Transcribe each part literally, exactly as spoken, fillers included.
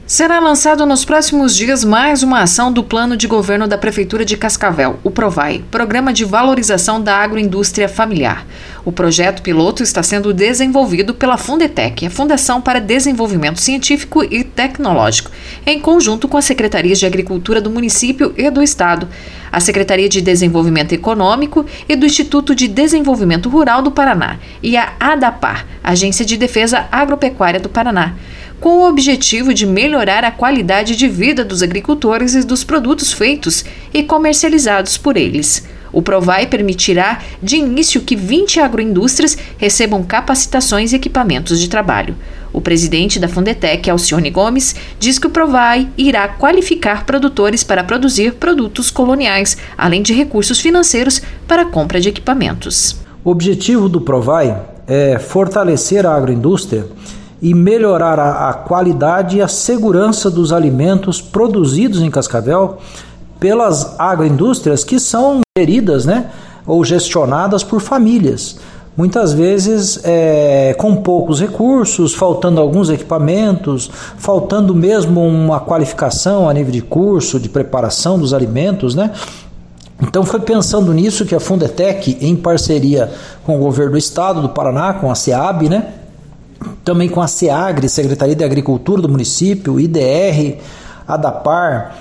Será lançado nos próximos dias mais uma ação do Plano de Governo da Prefeitura de Cascavel, o PROVAI, Programa de Valorização da Agroindústria Familiar. O projeto piloto está sendo desenvolvido pela Fundetec, a Fundação para Desenvolvimento Científico e Tecnológico, em conjunto com as Secretarias de Agricultura do município e do Estado, a Secretaria de Desenvolvimento Econômico e do Instituto de Desenvolvimento Rural do Paraná e a ADAPAR, Agência de Defesa Agropecuária do Paraná, com o objetivo de melhorar a qualidade de vida dos agricultores e dos produtos feitos e comercializados por eles. O PROVAI permitirá, de início, que vinte agroindústrias recebam capacitações e equipamentos de trabalho. O presidente da Fundetec, Alcione Gomes, diz que o PROVAI irá qualificar produtores para produzir produtos coloniais, além de recursos financeiros para a compra de equipamentos. O objetivo do PROVAI é fortalecer a agroindústria e melhorar a, a qualidade e a segurança dos alimentos produzidos em Cascavel pelas agroindústrias que são geridas, né, ou gestionadas por famílias. Muitas vezes é, com poucos recursos, faltando alguns equipamentos, faltando mesmo uma qualificação a nível de curso, de preparação dos alimentos, né? Então foi pensando nisso que a Fundetec, em parceria com o governo do estado do Paraná, com a SEAB, né, também com a SEAGRE, Secretaria de Agricultura do município, I D R, ADAPAR,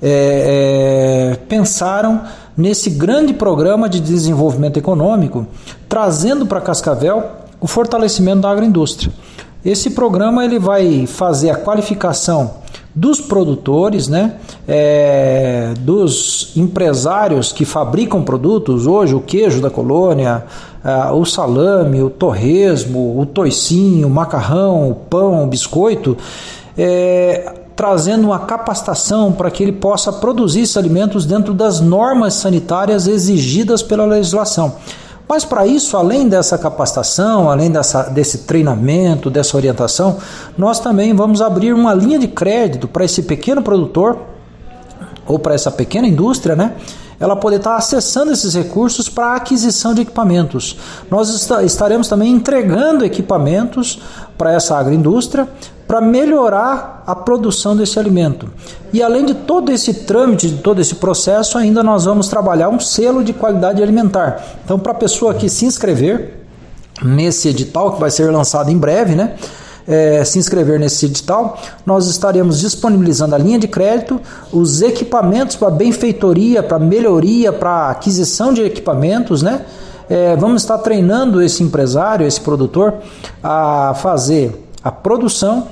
é, é, pensaram nesse grande programa de desenvolvimento econômico, trazendo para Cascavel o fortalecimento da agroindústria. Esse programa ele vai fazer a qualificação dos produtores, né, é, dos empresários que fabricam produtos, hoje o queijo da colônia, é, o salame, o torresmo, o toicinho, o macarrão, o pão, o biscoito, é, trazendo uma capacitação para que ele possa produzir esses alimentos dentro das normas sanitárias exigidas pela legislação. Mas para isso, além dessa capacitação, além dessa, desse treinamento, dessa orientação, nós também vamos abrir uma linha de crédito para esse pequeno produtor ou para essa pequena indústria, né? Ela poder estar acessando esses recursos para a aquisição de equipamentos. Nós está, estaremos também entregando equipamentos para essa agroindústria para melhorar a produção desse alimento. E além de todo esse trâmite, de todo esse processo, ainda nós vamos trabalhar um selo de qualidade alimentar. Então, para a pessoa que se inscrever nesse edital, que vai ser lançado em breve, né? É, se inscrever nesse edital, nós estaremos disponibilizando a linha de crédito, os equipamentos para benfeitoria, para melhoria, para aquisição de equipamentos, né? É, vamos estar treinando esse empresário, esse produtor, a fazer a produção,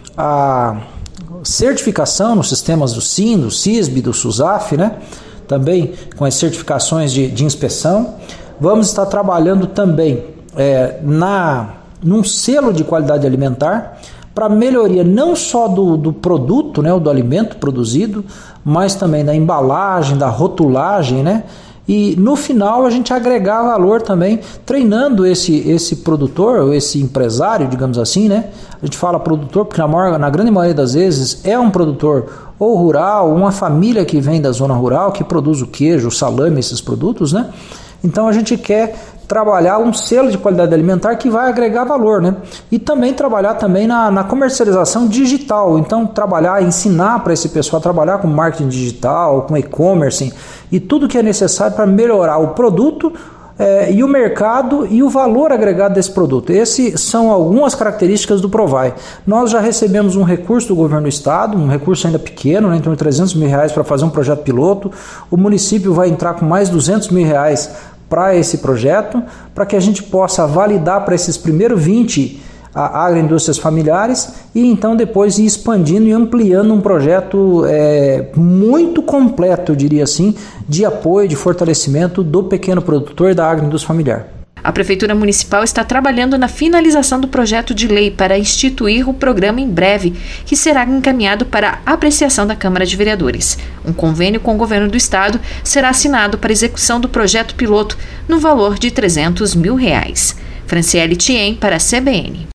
a certificação nos sistemas do SIM, do SISB, do SUSAF, né? Também com as certificações de, de inspeção. Vamos estar trabalhando também é, na... num selo de qualidade alimentar para melhoria não só do, do produto, né, do alimento produzido, mas também da embalagem, da rotulagem, né? E no final a gente agregar valor também, treinando esse, esse produtor, esse empresário, digamos assim, né? A gente fala produtor porque na, maior, na grande maioria das vezes é um produtor ou rural, uma família que vem da zona rural, que produz o queijo, o salame, esses produtos, né? Então a gente quer trabalhar um selo de qualidade alimentar que vai agregar valor, né? E também trabalhar também na, na comercialização digital. Então trabalhar, ensinar para esse pessoal a trabalhar com marketing digital, com e-commerce e tudo que é necessário para melhorar o produto é, e o mercado e o valor agregado desse produto. Essas são algumas características do PROVAI. Nós já recebemos um recurso do governo do estado, um recurso ainda pequeno, né, em torno de trezentos mil reais para fazer um projeto piloto. O município vai entrar com mais duzentos mil reais para esse projeto, para que a gente possa validar para esses primeiros vinte agroindústrias familiares e então depois ir expandindo e ampliando um projeto é, muito completo, eu diria assim, de apoio, de fortalecimento do pequeno produtor e da agroindústria familiar. A Prefeitura Municipal está trabalhando na finalização do projeto de lei para instituir o programa em breve, que será encaminhado para apreciação da Câmara de Vereadores. Um convênio com o governo do estado será assinado para execução do projeto piloto no valor de trezentos mil reais. Franciele Thiem para a C B N.